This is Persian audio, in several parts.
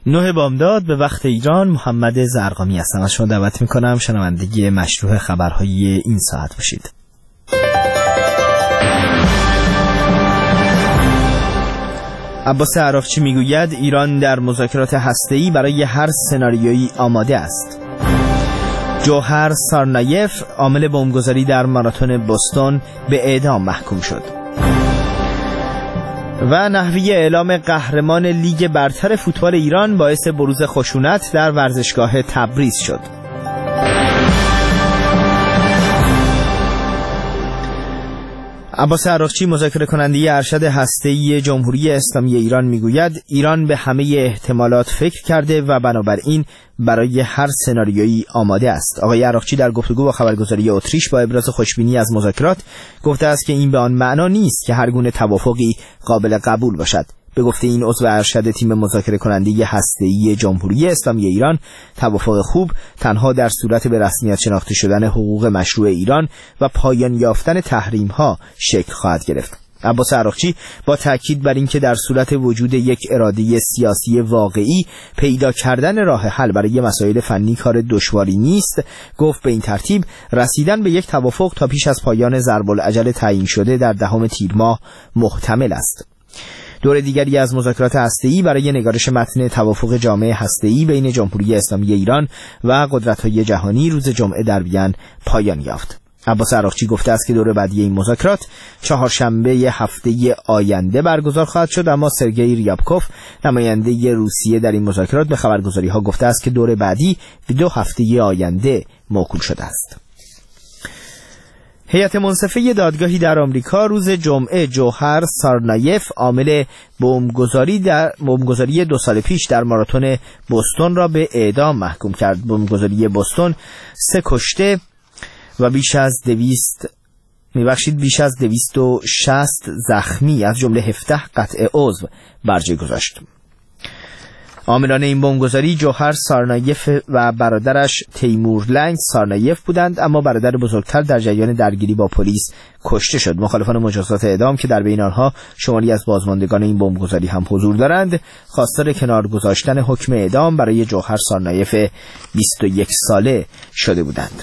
9 بامداد به وقت ایران. محمد زرقامی هستم. از شما دعوت میکنم شنوندگی مشروع خبرهای این ساعت باشید. عباس عراقچی میگوید ایران در مذاکرات هسته‌ای برای هر سناریویی آماده است. جوهر سارنایف عامل بمبگذاری در ماراتون بوستون به اعدام محکوم شد. و نحوی اعلام قهرمان لیگ برتر فوتبال ایران باعث بروز خشونت در ورزشگاه تبریز شد. عباس عراقچی مذاکره کننده ارشد هسته‌ای جمهوری اسلامی ایران میگوید ایران به همه احتمالات فکر کرده و بنابراین برای هر سناریویی آماده است. آقای عراقچی در گفتگو با خبرگزاری اتریش با ابراز خوشبینی از مذاکرات گفته است که این به آن معنا نیست که هر گونه توافقی قابل قبول باشد. به گفته این عضو ارشد تیم مذاکره کننده هسته‌ای جمهوری اسلامی ایران، توافق خوب تنها در صورت به رسمیت شناخته شدن حقوق مشروع ایران و پایان یافتن تحریم‌ها شکل خواهد گرفت. عباس عراقچی با تاکید بر اینکه در صورت وجود یک اراده سیاسی واقعی پیدا کردن راه حل برای مسائل فنی کار دشواری نیست، گفت به این ترتیب رسیدن به یک توافق تا پیش از پایان ضرب الاجل تعیین شده در 10 تیر ماه محتمل است. دور دیگری از مذاکرات هسته‌ای برای نگارش متن توافق جامع هسته‌ای بین جمهوری اسلامی ایران و قدرت‌های جهانی روز جمعه در وین پایان یافت. عباس عراقچی گفته است که دور بعدی این مذاکرات چهارشنبه هفته آینده برگزار خواهد شد، اما سرگئی ریابکوف نماینده روسیه در این مذاکرات به خبرگزاری‌ها گفته است که دور بعدی به 2 هفته آینده موکول شده است. هیئت منصفه دادگاهی در آمریکا روز جمعه جوهر سارنایف عامل بمبگذاری 2 سال پیش در ماراتون بوستون را به اعدام محکوم کرد. بمبگذاری بوستون 3 کشته و بیش از 260 زخمی از جمله 17 قطع عضو بر جای گذاشت. عاملان این بمبگذاری جوهر سارنایف و برادرش تیمور لنگ سارنایف بودند، اما برادر بزرگتر در جریان درگیری با پلیس کشته شد. مخالفان مجازات اعدام که در بین آنها شماری از بازماندگان این بمبگذاری هم حضور دارند، خواستار کنار گذاشتن حکم اعدام برای جوهر سارنایف 21 ساله شده بودند.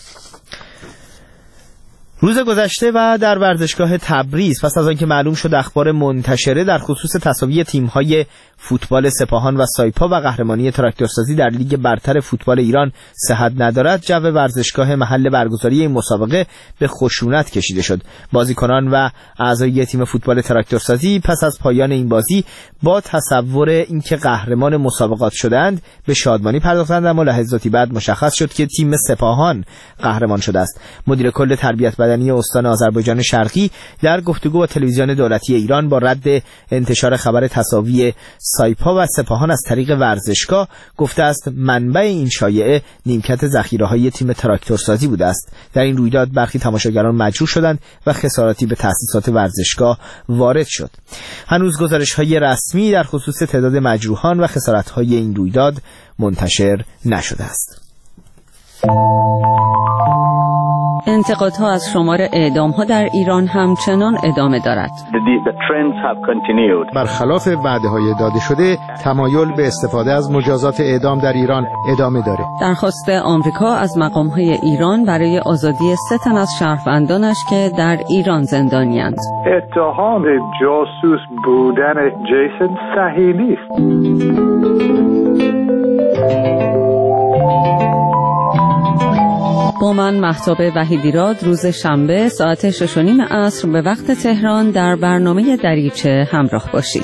روز گذشته و در ورزشگاه تبریز پس از آنکه معلوم شد اخبار منتشره در خصوص تساوی تیم‌های فوتبال سپاهان و سایپا و قهرمانی تراکتورسازی در لیگ برتر فوتبال ایران صحت ندارد، جو ورزشگاه محل برگزاری این مسابقه به خشونت کشیده شد. بازیکنان و اعضای تیم فوتبال تراکتورسازی پس از پایان این بازی با تصور اینکه قهرمان مسابقات شدند به شادمانی پرداختند، اما لحظاتی بعد مشخص شد که تیم سپاهان قهرمان شده است. مدیر کل تربیت بدنی استان آذربایجان شرقی در گفتگو با تلویزیون دولتی ایران با رد انتشار خبر تساوی سایپا و سپاهان از طریق ورزشگاه گفته است منبع این شایعه نیمکت ذخیره‌های تیم تراکتورسازی بوده است. در این رویداد برخی تماشاگران مجروح شدند و خساراتی به تأسیسات ورزشگاه وارد شد. هنوز گزارش‌های رسمی در خصوص تعداد مجروحان و خسارت‌های این رویداد منتشر نشده است. انتقادها از شمار اعدام‌ها در ایران همچنان ادامه دارد. برخلاف وعده‌های داده شده، تمایل به استفاده از مجازات اعدام در ایران ادامه داره. درخواست آمریکا از مقام‌های ایران برای آزادی 3 تن از شهروندانش که در ایران زندانی‌اند. اتهام جاسوس بودن جیسن صحیح نیست. با من مهتاب وحیدیراد روز شنبه ساعت 6:30 عصر به وقت تهران در برنامه دریچه همراه باشید.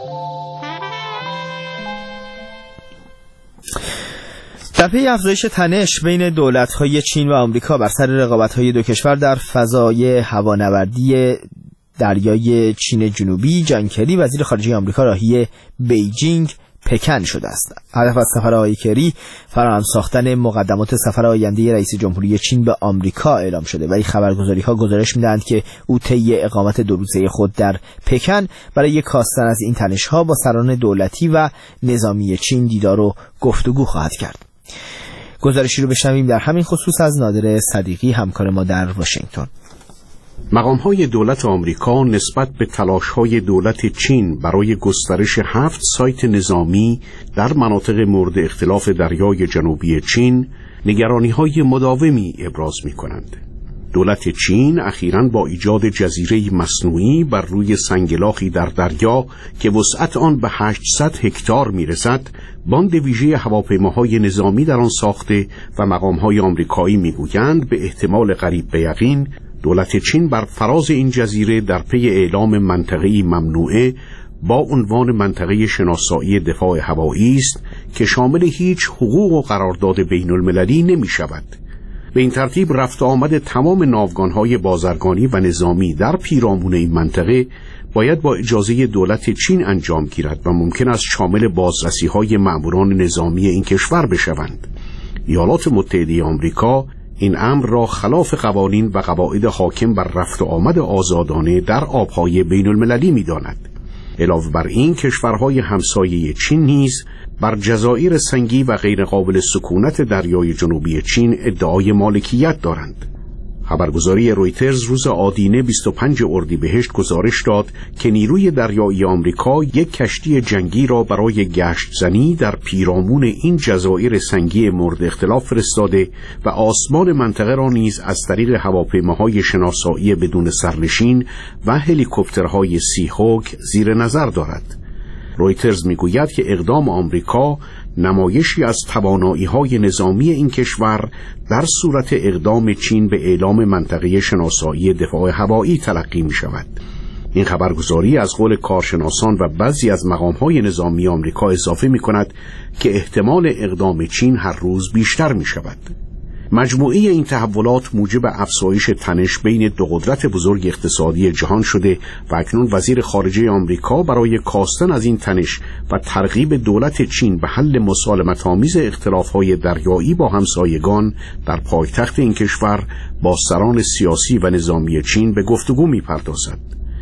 در پی افزایش تنش بین دولت‌های چین و آمریکا بر سر رقابت‌های دو کشور در فضای هوانوردی دریای چین جنوبی، جان کری وزیر خارجه آمریکا راهی بیجینگ پکن شده است. هدف از سفر آقای کری فراهم ساختن مقدمات سفر آینده رئیس جمهوری چین به آمریکا اعلام شده و این خبرگزاری‌ها گزارش می‌دهند که او طی اقامت 2 روزه خود در پکن برای کاستن از این تنش‌ها با سران دولتی و نظامی چین دیدار و گفتگو خواهد کرد. گزارشی رو بشنویم در همین خصوص از نادر صدیقی، همکار ما در واشنگتن. مقام‌های دولت آمریکا نسبت به تلاش‌های دولت چین برای گسترش 7 سایت نظامی در مناطق مورد اختلاف دریای جنوبی چین نگرانی‌های مداومی ابراز می‌کنند. دولت چین اخیراً با ایجاد جزیره مصنوعی بر روی سنگلاخی در دریا که وسعت آن به 800 هکتار می‌رسد، باند ویژه هواپیماهای نظامی در آن ساخته و مقام‌های آمریکایی می‌گویند به احتمال قریب به یقین دولت چین بر فراز این جزیره در پی اعلام منطقه‌ای ممنوعه با عنوان منطقه شناسایی دفاع هوایی است که شامل هیچ حقوق و قرارداد بین‌المللی نمی‌شود. به این ترتیب رفت آمد تمام ناوگان‌های بازرگانی و نظامی در پیرامون این منطقه باید با اجازه دولت چین انجام گیرد و ممکن است شامل بازرسی‌های مأموران نظامی این کشور بشوند. ایالات متحده آمریکا این امر را خلاف قوانین و قواعد حاکم بر رفت و آمد آزادانه در آبهای بین‌المللی می‌داند. علاوه بر این کشورهای همسایه چین نیز بر جزایر سنگی و غیر قابل سکونت دریای جنوبی چین ادعای مالکیت دارند. خبرگزاری رویترز روز آدینه 25 اردیبهشت گزارش داد که نیروی دریایی آمریکا یک کشتی جنگی را برای گشت زنی در پیرامون این جزایر سنگی مورد اختلاف فرستاده و آسمان منطقه را نیز از طریق هواپیماهای شناسایی بدون سرنشین و هلیکوپترهای سی هوک زیر نظر دارد. رویترز میگوید که اقدام آمریکا نمایشی از توانایی‌های نظامی این کشور در صورت اقدام چین به اعلام منطقه شناسایی دفاع هوایی تلقی می‌شود. این خبرگزاری از قول کارشناسان و بعضی از مقام‌های نظامی آمریکا اضافه می‌کند که احتمال اقدام چین هر روز بیشتر می‌شود. مجموعه این تحولات موجب افزایش تنش بین دو قدرت بزرگ اقتصادی جهان شده و اکنون وزیر خارجه آمریکا برای کاستن از این تنش و ترغیب دولت چین به حل مسالمت‌آمیز اختلاف‌های دریایی با همسایگان در پایتخت این کشور با سران سیاسی و نظامی چین به گفتگو می‌پردازد.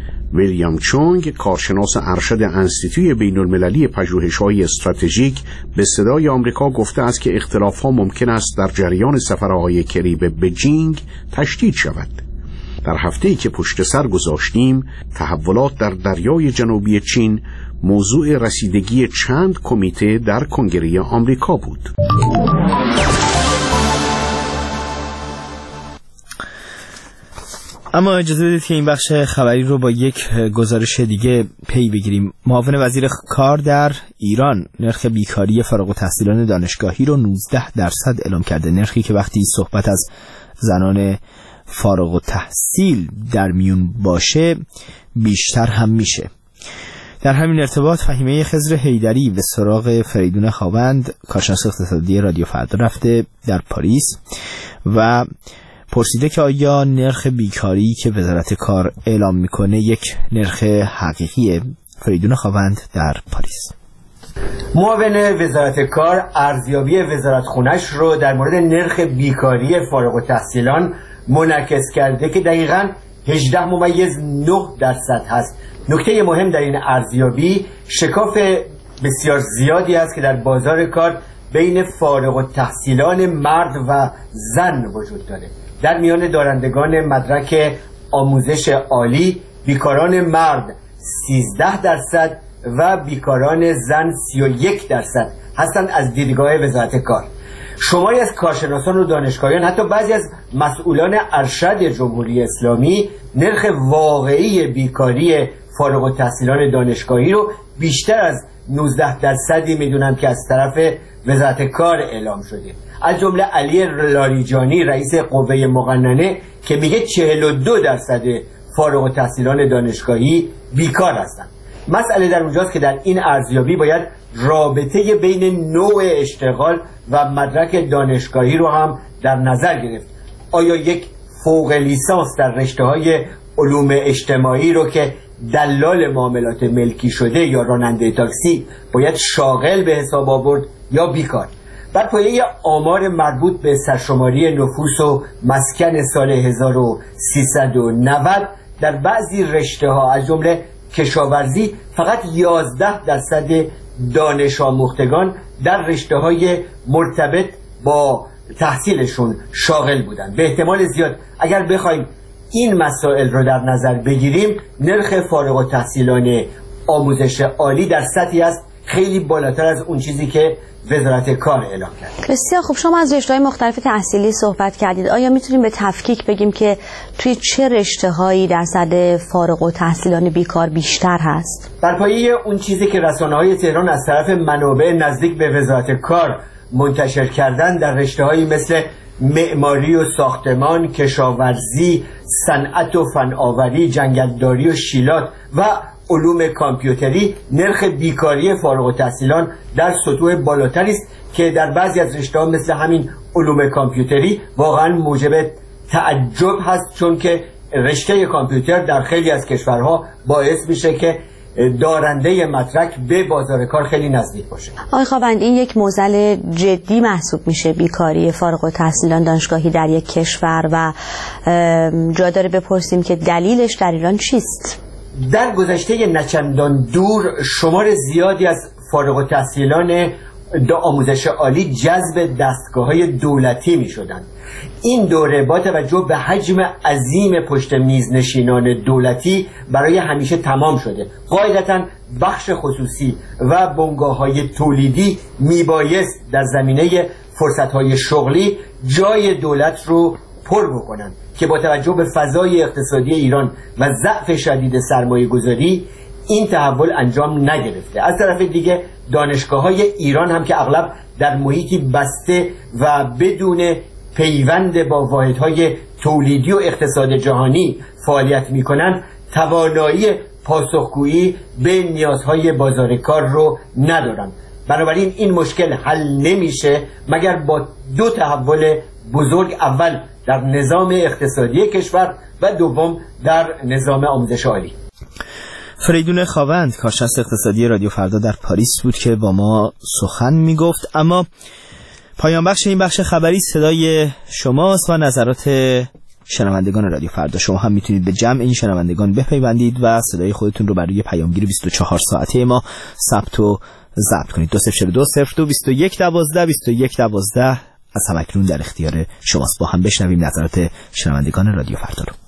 ویلیام چونگ، کارشناس ارشد انستیتوی بین‌المللی پژوهش‌های استراتژیک، به صدای آمریکا گفته است که اختلاف‌ها ممکن است در جریان سفرهای کری به بجینگ تشدید شود. در هفته‌ای که پشت سر گذاشتیم، تحولات در دریای جنوبی چین موضوع رسیدگی چند کمیته در کنگره آمریکا بود. اما اجازه بدید که این بخش خبری رو با یک گزارش دیگه پی بگیریم. معاون وزیر کار در ایران نرخ بیکاری فارغ التحصیلان دانشگاهی رو 19% اعلام کرده، نرخی که وقتی صحبت از زنان فارغ التحصیل در میون باشه بیشتر هم میشه. در همین ارتباط فهیمه خضر حیدری به سراغ فریدون خاوند، کارشناس اقتصادی رادیو فردا، رفته در پاریس و پرسیده که آیا نرخ بیکاری که وزارت کار اعلام میکنه یک نرخ حقیقیه؟ فریدون خاوند در پاریس. معاون وزارت کار ارزیابی وزارتخونه‌اش رو در مورد نرخ بیکاری فارغ التحصیلان منعکس کرده که دقیقاً 18.9% هست. نکته مهم در این ارزیابی شکاف بسیار زیادی است که در بازار کار بین فارغ التحصیلان مرد و زن وجود داره. در میان دارندگان مدرک آموزش عالی بیکاران مرد 13% و بیکاران زن 31% هستند از دیدگاه وزارت کار. شماری از کارشناسان و دانشگاهیان، حتی بعضی از مسئولان ارشد جمهوری اسلامی، نرخ واقعی بیکاری فارغ التحصیلان دانشگاهی رو بیشتر از 19% میدونند که از طرف وزارت کار اعلام شده. از جمله علی لاریجانی رئیس قوه مقننه که میگه 42% فارغ التحصیلان دانشگاهی بیکار هستند. مسئله در اونجاست که در این ارزیابی باید رابطه بین نوع اشتغال و مدرک دانشگاهی رو هم در نظر گرفت. آیا یک فوق لیسانس در رشته‌های علوم اجتماعی رو که دلال معاملات ملکی شده یا راننده تاکسی باید شاغل به حساب آورد یا بیکار؟ بر پایه آمار مربوط به سرشماری نفوس و مسکن سال 1390 در بعضی رشته‌ها از جمله کشاورزی فقط 11% دانش آموختگان در رشته‌های مرتبط با تحصیلشون شاغل بودند. به احتمال زیاد اگر بخوایم این مسائل رو در نظر بگیریم، نرخ فارغ التحصیلان آموزش عالی در سطحی است خیلی بالاتر از اون چیزی که وزارت کار اعلام کرد. بسیار خوب. شما از رشته‌های مختلف تحصیلی صحبت کردید. آیا میتونیم به تفکیک بگیم که توی چه رشته‌هایی درصد فارغ التحصیلان بیکار بیشتر هست؟ بر پایه اون چیزی که رسانه‌های تهران از طرف منابع نزدیک به وزارت کار منتشر کردن، در رشته‌هایی مثل معماری و ساختمان، کشاورزی، صنعت و فناوری، جنگلداری و شیلات و علوم کامپیوتری، نرخ بیکاری فارغ التحصیلان در سطوح بالاتری است که در بعضی از رشته‌ها مثل همین علوم کامپیوتری واقعا موجب تعجب هست، چون که رشته کامپیوتر در خیلی از کشورها باعث میشه که دارنده مدرک به بازار کار خیلی نزدیک باشه. آقای خاوند، این یک معضل جدی محسوب میشه بیکاری فارغ التحصیلان دانشگاهی در یک کشور و جا داره بپرسیم که دلیلش در ایران چیست؟ در گذشته نچندان دور شمار زیادی از فارغ التحصیلان آموزش عالی جذب دستگاه‌های دولتی می‌شدند. این دوره با توجه به حجم عظیم پشت میز نشینان دولتی برای همیشه تمام شده. قاعدتاً بخش خصوصی و بنگاه‌های تولیدی میبایست در زمینه فرصت‌های شغلی جای دولت رو پر بکنند که با توجه به فضای اقتصادی ایران و ضعف شدید سرمایه‌گذاری این تحول انجام نگرفته. از طرف دیگه دانشگاه‌های ایران هم که اغلب در محیطی بسته و بدون پیوند با واحدهای تولیدی و اقتصاد جهانی فعالیت می‌کنند، توانایی پاسخگویی به نیازهای بازار کار رو ندارند. بنابراین این مشکل حل نمیشه مگر با دو تحول بزرگ، اول در نظام اقتصادی کشور و دوم در نظام آموزش عالی. فریدون خاوند، کارشناس اقتصادی رادیو فردا در پاریس بود که با ما سخن میگفت. اما پایان بخش این بخش خبری صدای شماست و نظرات شنوندگان رادیو فردا. شما هم میتونید به جمع این شنوندگان بپیوندید و صدای خودتون رو برای پیامگیر 24 ساعته ما ثبت و ضبط کنید. 2022022112 از همکنون در اختیار شماست. با هم بشنویم نظرات شنوندگان رادیو فردا رو.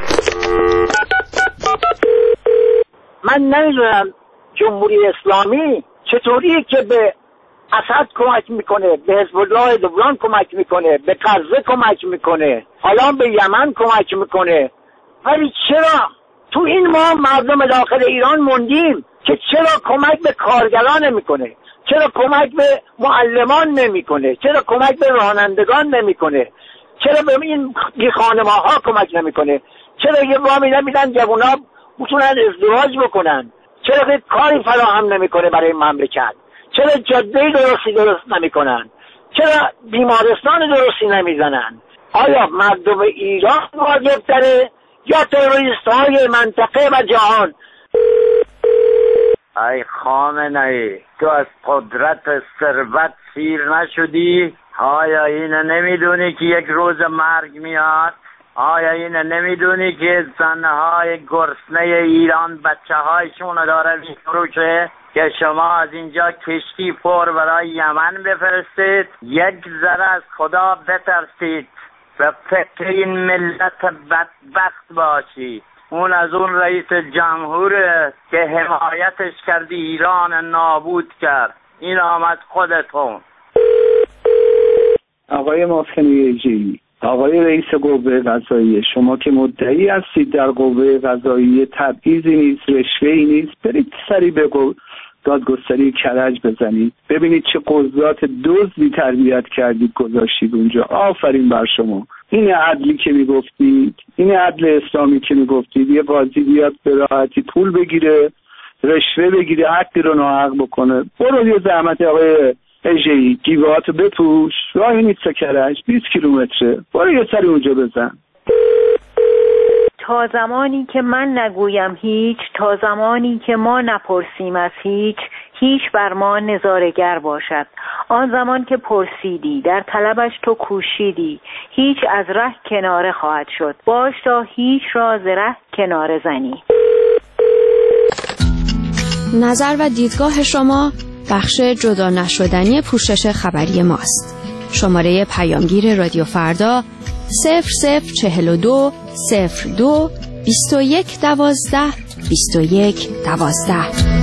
من نمیدونم جمهوری اسلامی چطوریه که به اسد کمک میکنه، به حزب الله لبنان کمک میکنه، به غزه کمک میکنه، حالا به یمن کمک میکنه، ولی چرا تو این ما مردم داخل ایران موندیم که چرا کمک به کارگران نمیکنه؟ چرا کمک به معلمان نمیکنه؟ چرا کمک به رانندگان نمیکنه؟ چرا به این خانم‌ها کمک نمیکنه؟ چرا یه وامی نمیدن جوونا بتونن ازدواج بکنن؟ چرا که کاری فراهم نمیکنه برای مملکت؟ چرا جاده درست نمیکنن؟ چرا بیمارستان درستی نمیزنن؟ آیا مردم ایران واجب تره یا تروریست‌های منطقه و جهان؟ ای خامنه‌ای، تو از قدرت ثروت سیر نشدی؟ آیا اینو نمیدونی که یک روز مرگ میاد؟ آیا اینو نمیدونی که زنهای گرسنه ایران بچه هایشون داره میفروشه که شما از اینجا کشتی پر برای یمن بفرستید؟ یک ذره از خدا بترسید و فکر این ملت بدبخت باشید. اون از اون رئیس جمهور که حمایتش کردی ایران نابود کرد. این آمد خودتون. آقای محسن یجی، آقای رئیس قوه قضاییه، شما که مدعی هستید در قوه قضاییه تبعیضی نیست، رشوه‌ای نیست، برید سری به دادگستری کرج بزنید، ببینید چه قضات دزدی تربیت کردید گذاشتید اونجا. آفرین بر شما. این عدلی که میگفتید، این عدل اسلامی که میگفتید، یه قاضی بیاد به راحتی پول بگیره، رشوه بگیره، حقی رو ناحق بکنه. برو یه زحمت آقای اژه‌ای، گیوهاتو بپوش، راهی نیست کرج 20 کیلومتره، برو یه سری اونجا بزن. تا زمانی که من نگویم هیچ، تا زمانی که ما نپرسیم از هیچ، هیچ بر ما نظاره‌گر باشد. آن زمان که پرسیدی در طلبش تو کوشیدی، هیچ از ره کناره خواهد شد، باش تا هیچ را ز ره کناره زنی. نظر و دیدگاه شما بخش جدا نشدنی پوشش خبری ماست. شماره پیامگیر رادیو فردا 0042 02 21 12 21 12.